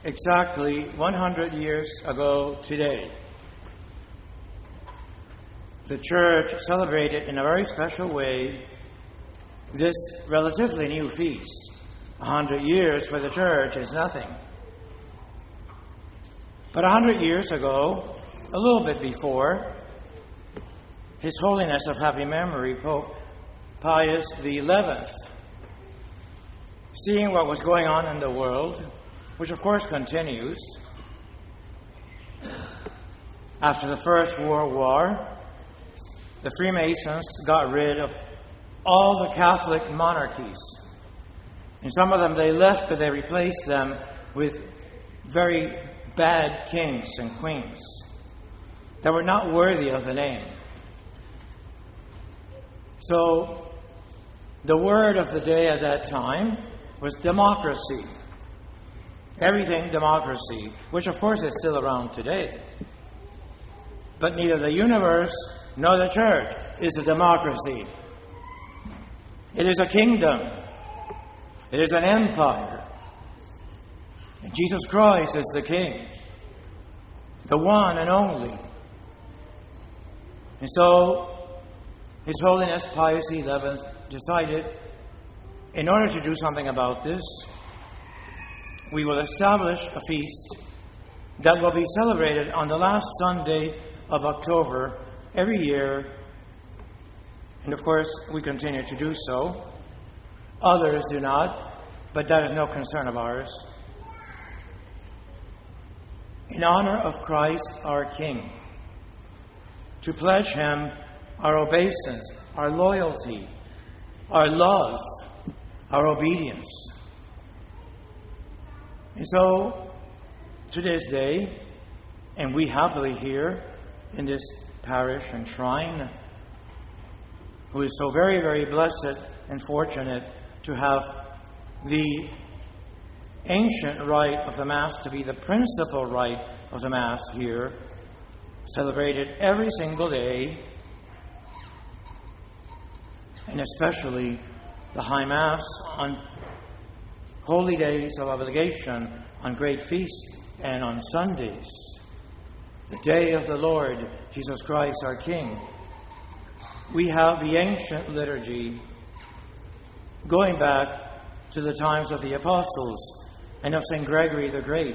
exactly 100 years ago today, the Church celebrated in a very special way this relatively new feast. 100 years for the Church is nothing. But 100 years ago, a little bit before, His Holiness of Happy Memory, Pope Pius XI, seeing what was going on in the world, which of course continues, after the First World War, the Freemasons got rid of all the Catholic monarchies. And some of them they left, but they replaced them with very bad kings and queens that were not worthy of the name. So, the word of the day at that time was democracy. Everything democracy, which of course is still around today. But neither the universe nor the Church is a democracy. It is a kingdom. It is an empire. And Jesus Christ is the King, the one and only. And so, His Holiness Pius XI decided, in order to do something about this, we will establish a feast that will be celebrated on the last Sunday of October every year. And of course, we continue to do so. Others do not, but that is no concern of ours. In honor of Christ our King, to pledge Him our obeisance, our loyalty, our love, our obedience. And so, to this day, and we happily here in this parish and shrine, who is so very, very blessed and fortunate to have the ancient rite of the Mass to be the principal rite of the Mass here, celebrated every single day, and especially the High Mass on holy days of obligation, on great feasts, and on Sundays, the day of the Lord Jesus Christ our King. We have the ancient liturgy going back to the times of the Apostles and of St. Gregory the Great,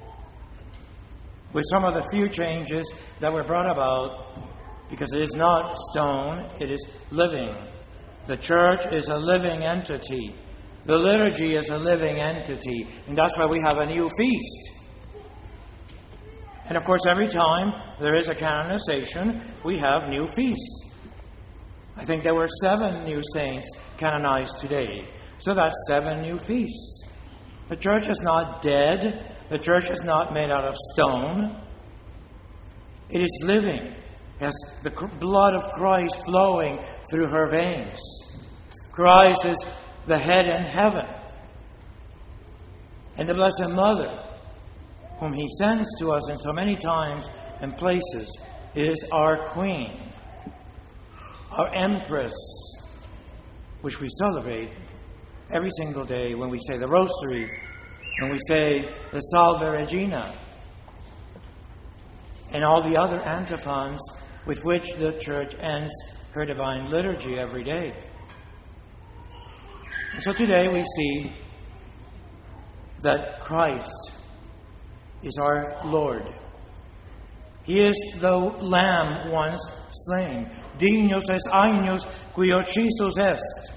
with some of the few changes that were brought about, because it is not stone, it is living. The Church is a living entity. The liturgy is a living entity, and that's why we have a new feast. And of course, every time there is a canonization, we have new feasts. I think there were 7 new saints canonized today. So that's 7 new feasts. The Church is not dead. The Church is not made out of stone. It is living. It has the blood of Christ flowing through her veins. Christ is the head in heaven. And the Blessed Mother, whom He sends to us in so many times and places, is our Queen, our Empress, which we celebrate every single day when we say the Rosary, when we say the Salve Regina, and all the other antiphons with which the Church ends her Divine Liturgy every day. And so today we see that Christ is our Lord. He is the Lamb once slain. Dignos es agnos qui occisus est.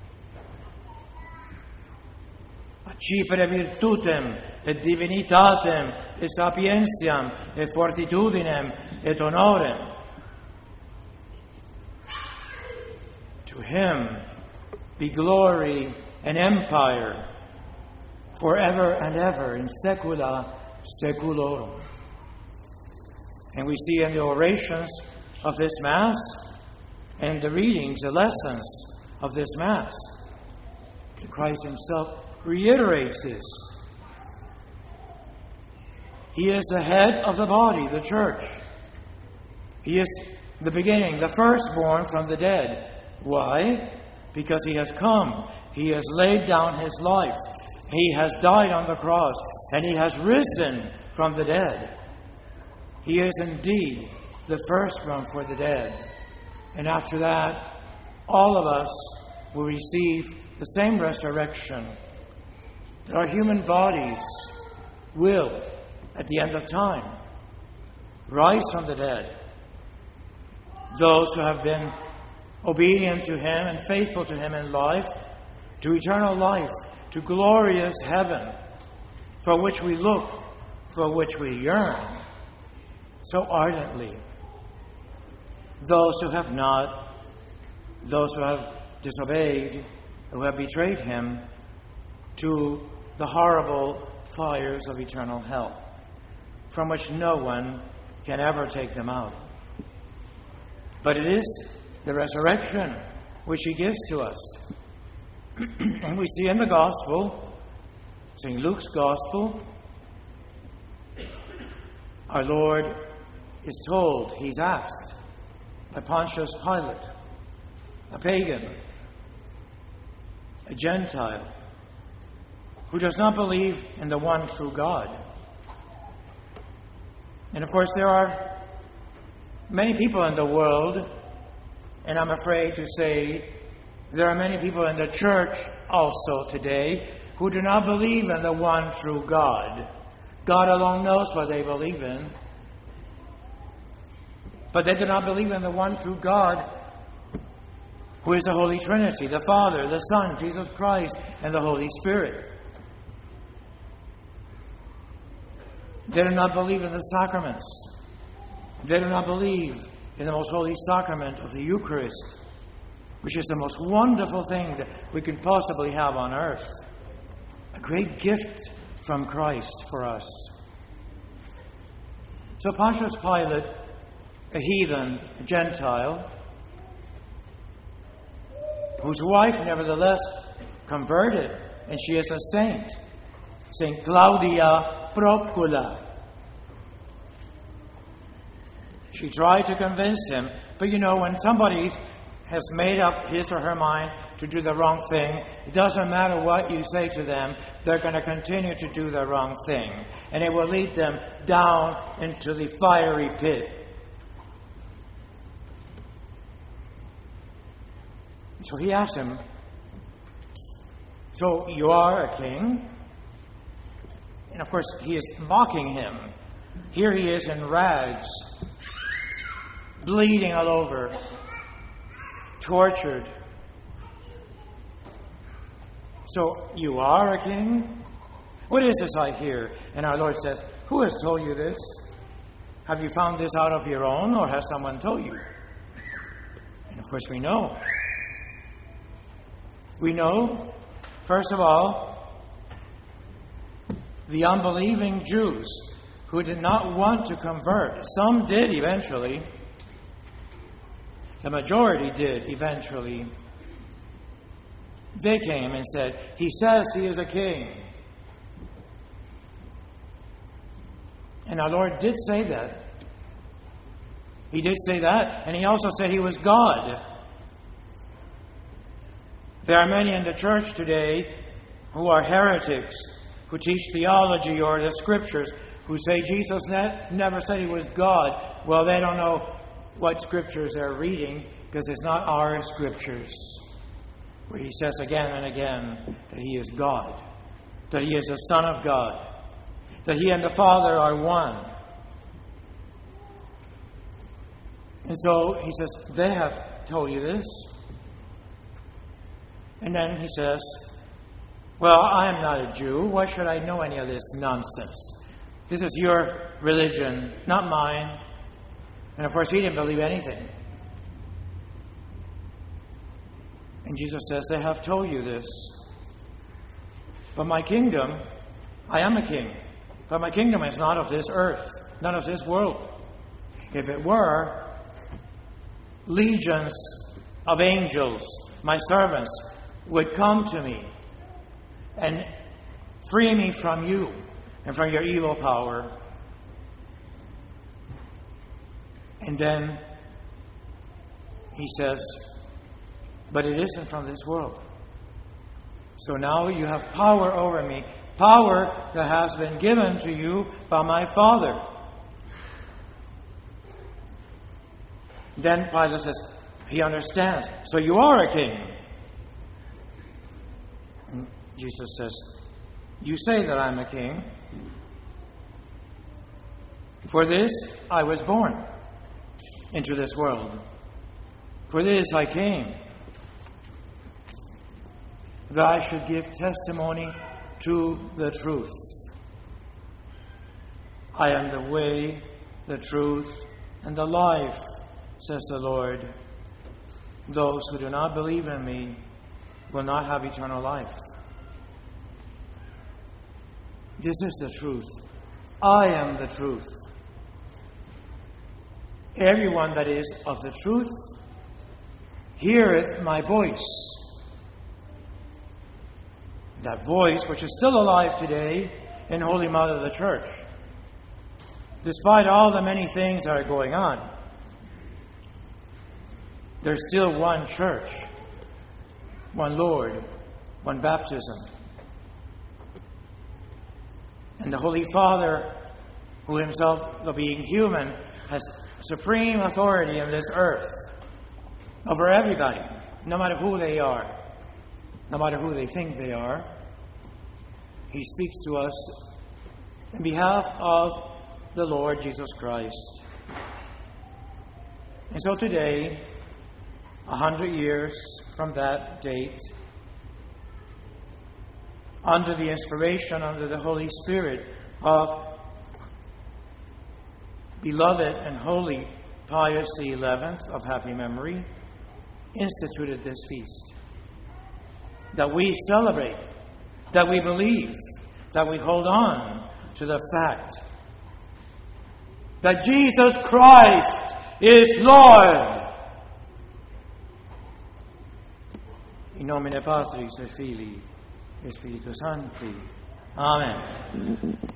Accipere virtutem et divinitatem et sapientiam et fortitudinem et honorem. To Him be glory and empire forever and ever, in saecula saeculorum. And we see in the orations of this Mass and the readings, the lessons of this Mass, that Christ Himself reiterates this. He is the head of the body, the Church. He is the beginning, the firstborn from the dead. Why? Because He has come. He has laid down His life. He has died on the cross, and He has risen from the dead. He is indeed the first one for the dead. And after that, all of us will receive the same resurrection, that our human bodies will, at the end of time, rise from the dead. Those who have been obedient to Him and faithful to Him in life, to eternal life, to glorious heaven, for which we look, for which we yearn so ardently. Those who have not, those who have disobeyed, who have betrayed Him, to the horrible fires of eternal hell, from which no one can ever take them out. But it is the resurrection which He gives to us. And we see in the Gospel, St. Luke's Gospel, our Lord is told, He's asked by Pontius Pilate, a pagan, a Gentile, who does not believe in the one true God. And of course, there are many people in the world, and I'm afraid to say there are many people in the church also today who do not believe in the one true God. God alone knows what they believe in. But they do not believe in the one true God, who is the Holy Trinity, the Father, the Son, Jesus Christ, and the Holy Spirit. They do not believe in the sacraments. They do not believe in the most holy sacrament of the Eucharist, which is the most wonderful thing that we could possibly have on earth. A great gift from Christ for us. So Pontius Pilate, a heathen, a Gentile, whose wife nevertheless converted, and she is a saint, Saint Claudia Procula. She tried to convince him, but when somebody has made up his or her mind to do the wrong thing, it doesn't matter what you say to them, they're going to continue to do the wrong thing. And it will lead them down into the fiery pit. So he asked him, so you are a king? And of course, he is mocking him. Here he is in rags, bleeding all over, tortured. So you are a king? What is this I hear? And our Lord says, who has told you this? Have you found this out of your own, or has someone told you? And of course we know. We know, first of all, the unbelieving Jews who did not want to convert. Some did eventually. The majority did eventually. They came and said, he says he is a king. And our Lord did say that. He did say that, and he also said he was God. There are many in the church today who are heretics, who teach theology or the scriptures, who say Jesus never said he was God. Well, they don't know what scriptures they're reading, because it's not our scriptures, where he says again and again that he is God, that he is the Son of God, that he and the Father are one. And so he says, they have told you this. And then he says, well, I am not a Jew. Why should I know any of this nonsense? This is your religion, not mine. And of course, he didn't believe anything. And Jesus says, they have told you this. But my kingdom, I am a king. But my kingdom is not of this earth, not of this world. If it were, legions of angels, my servants, would come to me and free me from you and from your evil power. And then he says, but it isn't from this world. So now you have power over me, power that has been given to you by my Father. Then Pilate says, he understands. So you are a king. And Jesus says, you say that I'm a king. For this I was born into this world. For this I came, that I should give testimony to the truth. I am the way, the truth, and the life, says the Lord. Those who do not believe in me will not have eternal life. This is the truth. I am the truth. Everyone that is of the truth heareth my voice. That voice which is still alive today in Holy Mother of the Church. Despite all the many things that are going on, there's still one church, one Lord, one baptism. And the Holy Father, who himself, though being human, has supreme authority in this earth over everybody, no matter who they are, no matter who they think they are. He speaks to us in behalf of the Lord Jesus Christ. And so today, 100 years from that date, under the inspiration, under the Holy Spirit of beloved and holy Pius XI of happy memory, instituted this feast. That we celebrate, that we believe, that we hold on to the fact that Jesus Christ is Lord. In nomine Patris et Filii et Spiritus Sancti. Amen.